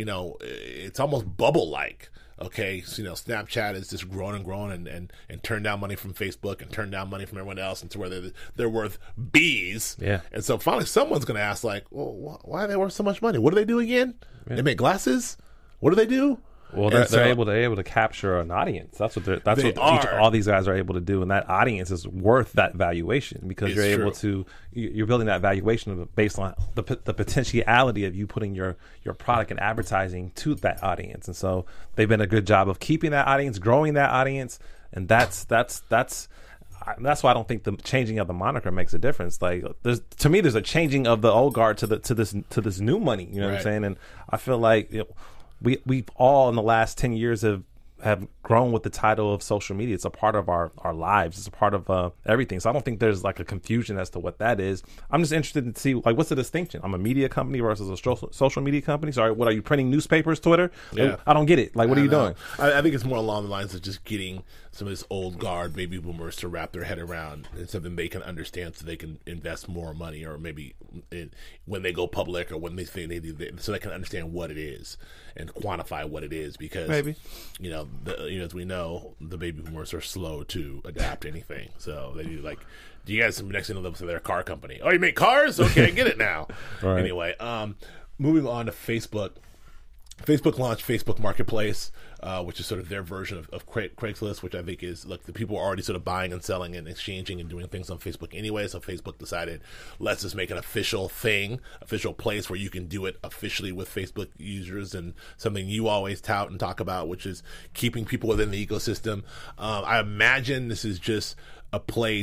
A: it's almost bubble-like. Okay, so Snapchat is just growing and growing and turn down money from Facebook and turn down money from everyone else into where they're worth B's.
D: Yeah.
A: And so finally someone's going to ask, like, well, why are they worth so much money? What do they do again? Yeah. They make glasses? What do they do?
D: Well, they're able to capture an audience. That's what all these guys are able to do, and that audience is worth that valuation because you're building that valuation based on the potentiality of you putting your product and advertising to that audience. And so they've been a good job of keeping that audience, growing that audience, and that's that's why I don't think the changing of the moniker makes a difference. Like, to me, there's a changing of the old guard to this new money. You know what I'm saying? And I feel like we've all in the last 10 years have grown with the title of social media. It's a part of our lives. It's a part of everything. So I don't think there's like a confusion as to what that is. I'm just interested to see, like, what's the distinction? I'm a media company versus a social media company. Sorry, what are you printing newspapers, Twitter?
A: Yeah.
D: I don't get it. Like, what are you doing?
A: I think it's more along the lines of just getting some of this old guard baby boomers to wrap their head around and something they can understand so they can invest more money, or maybe when they go public, or when they think they need, so they can understand what it is and quantify what it is, because maybe as we know, the baby boomers are slow to adapt anything. So they do, like, do you guys next thing to their car company? Oh, you make cars? Okay, I get it now. Right. Anyway, moving on to Facebook. Facebook launched Facebook Marketplace, which is sort of their version of Craigslist, which I think is, look, the people are already sort of buying and selling and exchanging and doing things on Facebook anyway. So Facebook decided, let's just make an official place where you can do it officially with Facebook users, and something you always tout and talk about, which is keeping people within the ecosystem. I imagine this is just a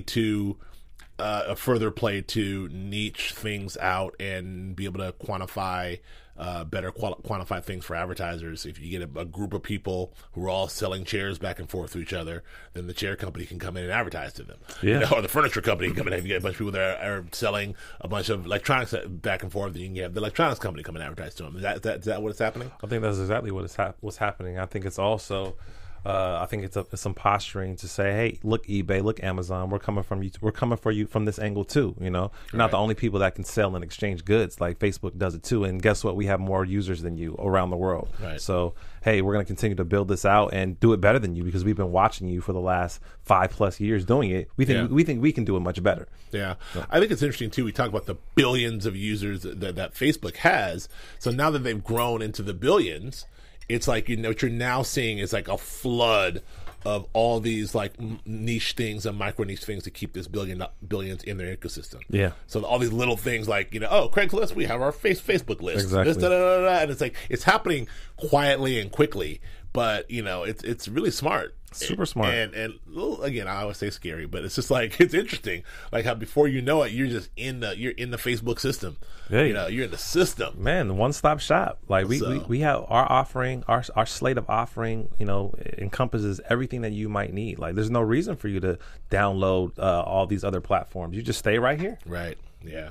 A: further play to niche things out and be able to quantify quantify things for advertisers. If you get a group of people who are all selling chairs back and forth to each other, then the chair company can come in and advertise to them. Yeah. Or the furniture company can come in, and you get a bunch of people that are selling a bunch of electronics back and forth, then you can have the electronics company come and advertise to them. Is that what's happening?
D: I think that's exactly what's happening. I think it's also I think it's some posturing to say, hey, look, eBay, look, Amazon, we're coming for you from this angle too. You're not the only people that can sell and exchange goods. Like, Facebook does it too, and guess what? We have more users than you around the world. Right. So, hey, we're going to continue to build this out and do it better than you, because we've been watching you for the last 5+ years doing it. We think we can do it much better. Yeah,
A: so. I think it's interesting too. We talk about the billions of users that Facebook has. So now that they've grown into the billions, it's like, what you're now seeing is like a flood of all these like niche things and micro niche things to keep this billions in their ecosystem. Yeah. So all these little things like, Craigslist, we have our Facebook list. Exactly. This, and it's like, it's happening quietly and quickly, but it's really smart.
D: Super smart.
A: And again, I always say scary, but it's just like, it's interesting, like how before you know it, you're just in the Facebook system. Hey, you're in the system.
D: Man, one-stop shop. Like we have our offering, our slate of offering, encompasses everything that you might need. Like, there's no reason for you to download all these other platforms. You just stay right here.
A: Right. Yeah.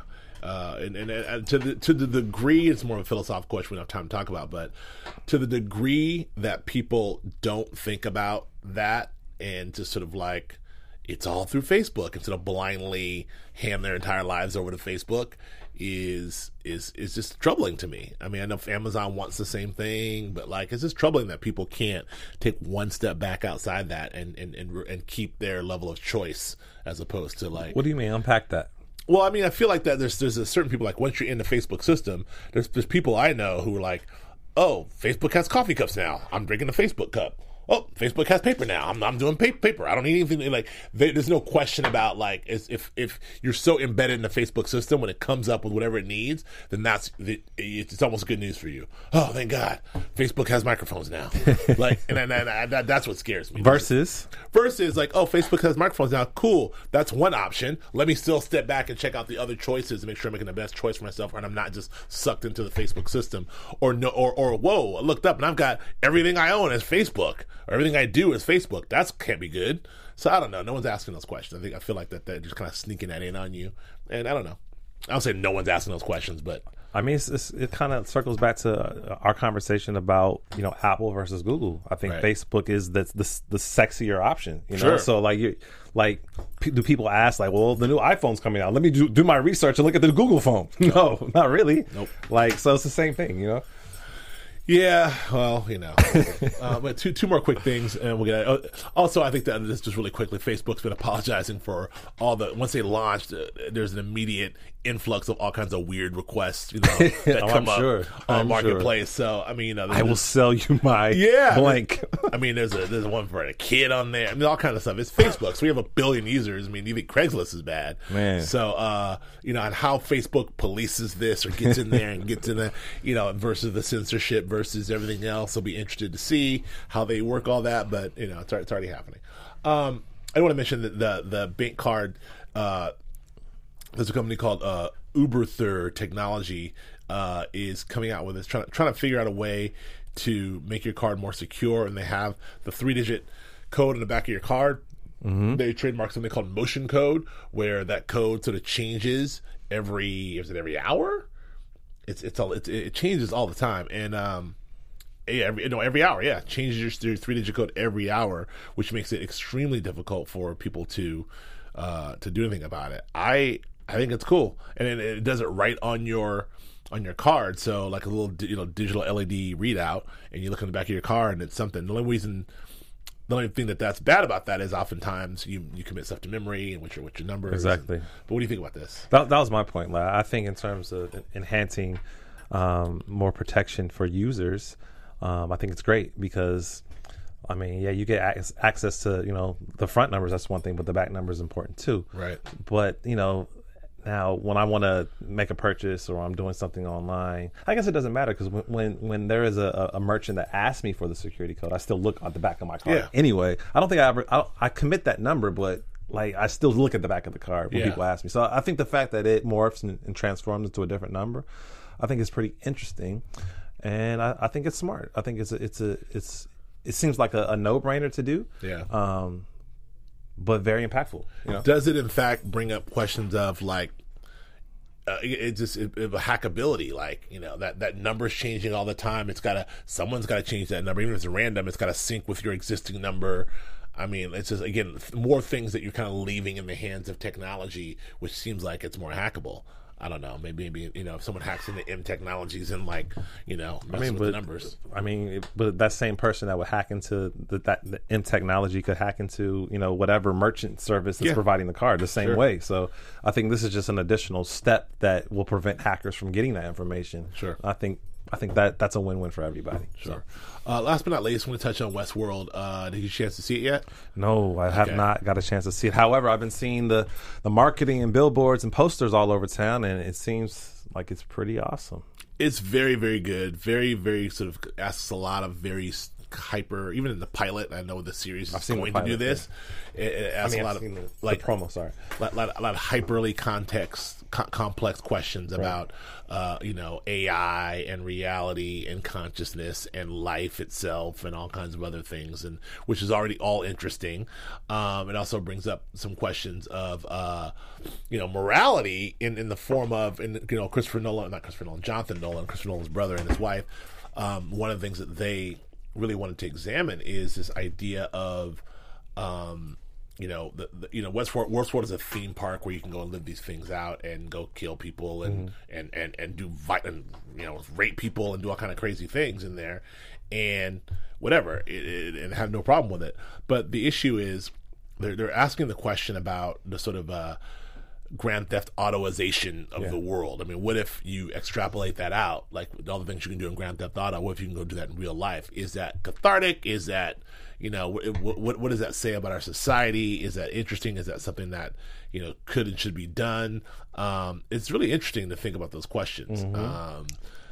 A: And to the degree, it's more of a philosophical question we don't have time to talk about, but to the degree that people don't think about that and just sort of like, it's all through Facebook, instead of blindly hand their entire lives over to Facebook, is just troubling to me. I mean, I know Amazon wants the same thing, but like, it's just troubling that people can't take one step back outside that and keep their level of choice, as opposed to like.
D: What do you mean? Unpack that.
A: Well, I mean, I feel like that there's a certain people, like, once you're in the Facebook system, there's people I know who are like, oh, Facebook has coffee cups now, I'm drinking the Facebook cup. Oh, Facebook has paper now, I'm doing paper. I don't need anything. Like, there's no question about, like, if you're so embedded in the Facebook system, when it comes up with whatever it needs, then it's almost good news for you. Oh, thank God, Facebook has microphones now. Like, and that's what scares me.
D: Versus
A: like, oh, Facebook has microphones now. Cool, that's one option. Let me still step back and check out the other choices and make sure I'm making the best choice for myself, and I'm not just sucked into the Facebook system. Or whoa, I looked up and I've got everything I own as Facebook. Or everything I do is Facebook. That can't be good. So I don't know. No one's asking those questions. I feel like that they're just kind of sneaking that in on you. And I don't know. I don't say no one's asking those questions, but
D: I mean, it kind of circles back to our conversation about Apple versus Google. I think Facebook is the sexier option. Sure. So do people ask, like, well, the new iPhone's coming out, let me do my research and look at the Google phone? No, not really. Nope. Like, so it's the same thing.
A: Yeah, well, but two more quick things, and we'll get. Also, I think that this just really quickly, Facebook's been apologizing for once they launched, there's an immediate influx of all kinds of weird requests, that come up on Marketplace. So I mean,
D: I will sell you my blank.
A: I mean, there's one for a kid on there. I mean, all kind of stuff. It's Facebook, so we have 1 billion users. I mean, you think Craigslist is bad, man? So and how Facebook polices this or gets in there and gets in there, versus the censorship versus everything else. I'll be interested to see how they work all that, but it's already happening. I want to mention that the bank card. There's a company called Uberthur Technology is coming out with this, trying to figure out a way to make your card more secure, and they have the 3-digit code in the back of your card. Mm-hmm. They trademark something called motion code, where that code sort of changes every hour. It changes all the time, and every hour, changes your 3-digit code every hour, which makes it extremely difficult for people to do anything about it. I think it's cool, and it does it right on your card. So like a little digital LED readout, and you look in the back of your car, and it's something. The only thing that's bad about that is oftentimes you commit stuff to memory and what's your numbers.
D: Exactly.
A: But what do you think about this?
D: That was my point. Like, I think in terms of enhancing more protection for users, I think it's great because, I mean, you get access to, the front numbers. That's one thing, but the back number is important too.
A: Right.
D: But, now when I want to make a purchase or I'm doing something online, I guess it doesn't matter because when there is a merchant that asks me for the security code, I still look at the back of my card. Anyway, I don't think I commit that number, but like I still look at the back of the card when people ask me. So I think the fact that it morphs and transforms into a different number, I think is pretty interesting. And I think it's smart. I think it seems like a no-brainer to do.
A: Yeah.
D: But very impactful.
A: Does it in fact bring up questions of like hackability? Like that number's changing all the time. Someone's got to change that number, even if it's random. It's got to sync with your existing number. I mean, it's just again more things that you're kind of leaving in the hands of technology, which seems like it's more hackable. I don't know. Maybe if someone hacks into M Technologies and with the numbers.
D: But that same person that would hack into that M Technology could hack into whatever merchant service that's providing the card the same way. So I think this is just an additional step that will prevent hackers from getting that information.
A: Sure.
D: I think that's a win-win for everybody.
A: Sure. Last but not least, I want to touch on Westworld. Did you get a chance to see it yet?
D: No, I have not got a chance to see it. However, I've been seeing the marketing and billboards and posters all over town, and it seems like it's pretty awesome.
A: It's very, very good. Very, very sort of asks a lot of very hyper, even in the pilot. I know the series is going to do this. It asks a lot of
D: the promo. Sorry,
A: a lot of hyperly complex questions about AI and reality and consciousness and life itself and all kinds of other things, and which is already all interesting. It also brings up some questions of morality in the form of Jonathan Nolan, Christopher Nolan's brother and his wife. One of the things that they really wanted to examine is this idea of Westworld is a theme park where you can go and live these things out and go kill people and do rape people and do all kind of crazy things in there and whatever and have no problem with it. But the issue is they're asking the question about the sort of Grand Theft Autoization of the world. I mean, what if you extrapolate that out, like all the things you can do in Grand Theft Auto? What if you can go do that in real life? Is that cathartic? Is that what does that say about our society? Is that interesting? Is that something that could and should be done? It's really interesting to think about those questions. Mm-hmm.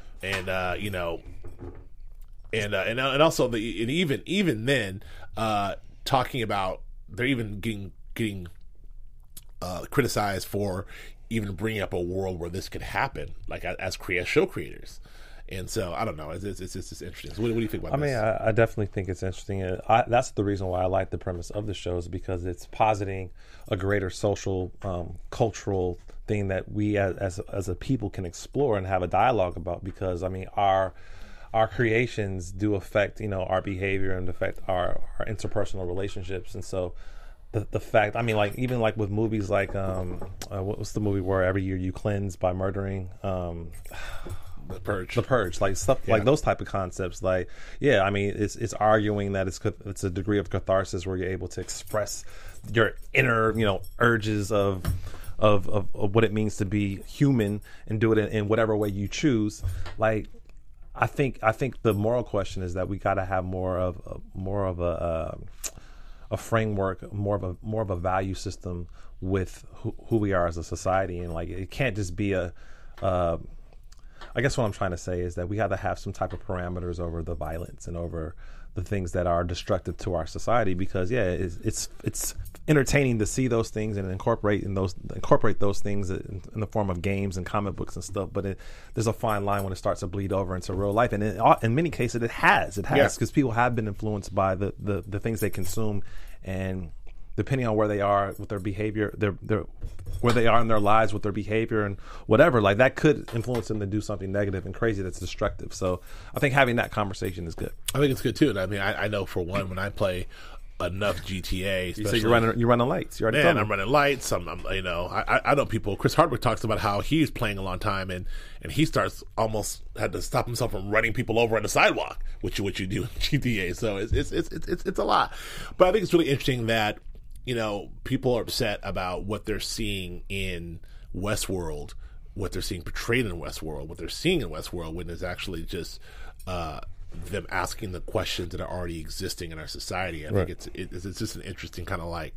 A: And also even then talking about they're even getting criticized for even bringing up a world where this could happen, like as show creators. And so I don't know. It's interesting. So what do you think about this?
D: I definitely think it's interesting. That's the reason why I like the premise of the show, is because it's positing a greater social, cultural thing that we as a people can explore and have a dialogue about. Because our creations do affect our behavior and affect our interpersonal relationships, and so. The fact, even with movies like, what's the movie where every year you cleanse by murdering?
A: The
D: Purge, like stuff like those type of concepts. It's arguing that it's a degree of catharsis where you're able to express your inner, urges of what it means to be human and do it in whatever way you choose. Like, I think the moral question is that we got to have more of a framework, more of a value system with who we are as a society, and like it can't just be a I guess what I'm trying to say is that we have to have some type of parameters over the violence and over the things that are destructive to our society, because it's entertaining to see those things and incorporate those things in the form of games and comic books and stuff. But there's a fine line when it starts to bleed over into real life, and in many cases it has because people have been influenced by the things they consume, and depending on where they are with their behavior, where they are in their lives with their behavior and whatever, like that could influence them to do something negative and crazy that's destructive. So I think having that conversation is good.
A: I think it's good too. And I mean, I know for one, when I play enough GTA,
D: you say you're running lights. You already
A: I'm running lights. I know people. Chris Hardwick talks about how he's playing a long time, and he starts almost had to stop himself from running people over on the sidewalk, which you do in GTA. So it's a lot. But I think it's really interesting that, you know, people are upset about what they're seeing in Westworld, what they're seeing portrayed in Westworld, what they're seeing in Westworld, when it's actually just them asking the questions that are already existing in our society. I think it's just an interesting kind of like,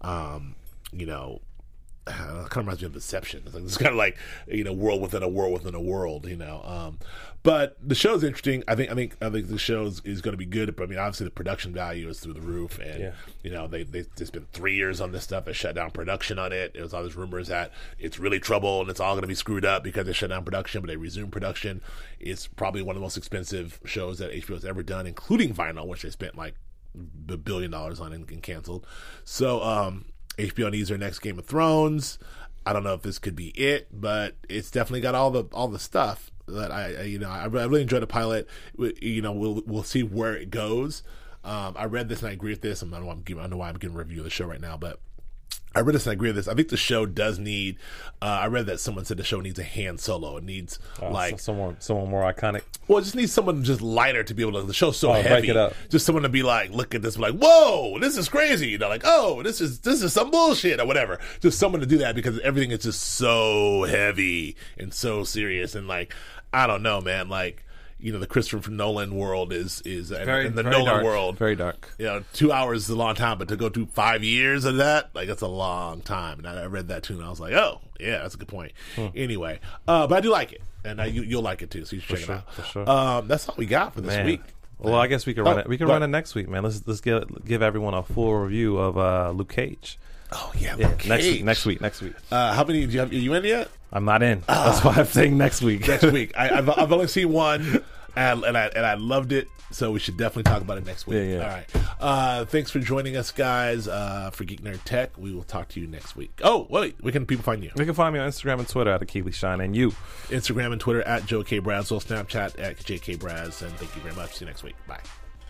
A: you know, it kind of reminds me of Inception. It's kind of like, you know, world within a world within a world, you know. But the show is interesting. I think the show is going to be good. But I mean, obviously the production value is through the roof, and you know, they spent 3 years on this stuff. They shut down production on it. There was all these rumors that it's really trouble and it's all going to be screwed up because they shut down production, but they resumed production. It's probably one of the most expensive shows that HBO has ever done, including Vinyl, which they spent like $1 billion on and canceled. So HBO needs their next Game of Thrones. I don't know if this could be it, but it's definitely got all the stuff that I really enjoyed the pilot. You know, we'll see where it goes. I read this and I agree with this. I don't know why I'm giving a review of the show right now, but I read this and I agree with this. I think the show does need. I read that someone said the show needs a Han Solo. It needs like
D: someone more iconic.
A: Well, it just needs someone just lighter to be able to. The show's so heavy.
D: Break it up.
A: Just someone to be like, look at this, like, whoa, this is crazy. You know, like, oh, this is some bullshit or whatever. Just someone to do that, because everything is just so heavy and so serious, and like, I don't know, man, like. You know, the Christopher Nolan world is
D: very,
A: and the
D: very
A: Nolan
D: dark,
A: world,
D: very dark.
A: You know, 2 hours is a long time, but to go through 5 years of that, like, that's a long time. And I read that too, and I was like, oh, yeah, that's a good point. Anyway, but I do like it, and you'll like it too, so you should check it out.
D: For sure.
A: That's all we got for this week.
D: Well, I guess we can run it. We can run it next week, man. Let's give everyone a full review of Luke Cage.
A: Oh yeah, Luke Cage.
D: Next week.
A: How many do you have? Are you in yet?
D: I'm not in. That's why I'm saying next week.
A: Next week. I've only seen one. And I loved it, so we should definitely talk about it next week.
D: Yeah.
A: All right. Thanks for joining us, guys, for Geek Nerd Tech. We will talk to you next week. Oh, wait. Where can people find you?
D: They can find me on Instagram and Twitter at Akili Shine, and you.
A: Instagram and Twitter at Joe K. Bradswell, Snapchat at JK Brads, and thank you very much. See you next week. Bye.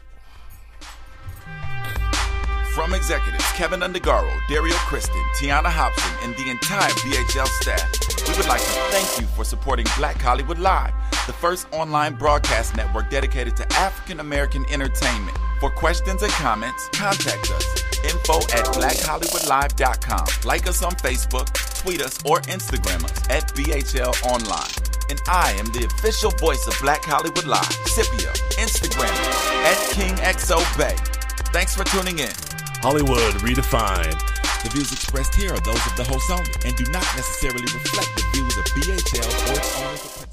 B: From executives Kevin Undergaro, Dario Kristen, Tiana Hobson, and the entire BHL staff, we would like to thank you for supporting Black Hollywood Live, the first online broadcast network dedicated to African American entertainment. For questions and comments, contact us. info@blackhollywoodlive.com. Like us on Facebook, tweet us, or Instagram us at BHL Online. And I am the official voice of Black Hollywood Live, Scipio, Instagram at KingXOBay. Thanks for tuning in.
A: Hollywood Redefined.
B: The views expressed here are those of the host only and do not necessarily reflect the views of BHL or its owners.